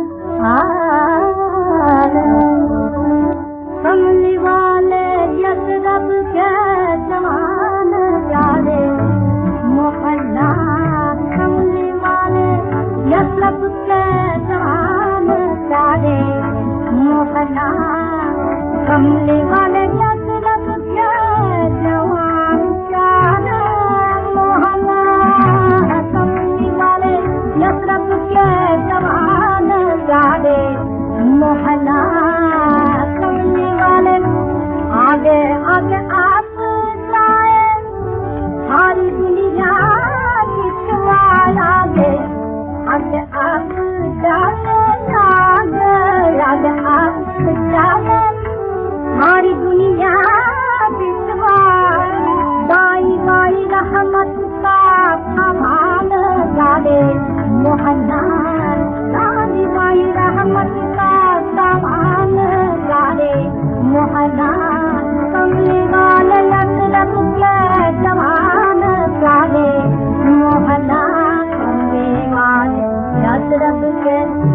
कमली वाले यसरब के जवान प्यारे मोहल्ला कमली वाले यसरब के जवान प्यारे मोहल्ला कमली वाले यसरब के जवान प्यारे मोहल्ला कमली वाले यसरब के जवान प्यारे मोहल्ला कमली वाले आगे आगे आप जाए सारी दुनिया आगे आगे आप जाए आगे आप जाए सारी दुनिया दाई दाई रहमत का सामान डाले मोहल्ला दाई दाई रहमत का सामान डाले मोहल्ला कमली वाले यसरब के जवान डाले मोहल्ला कमली वाले यसरब के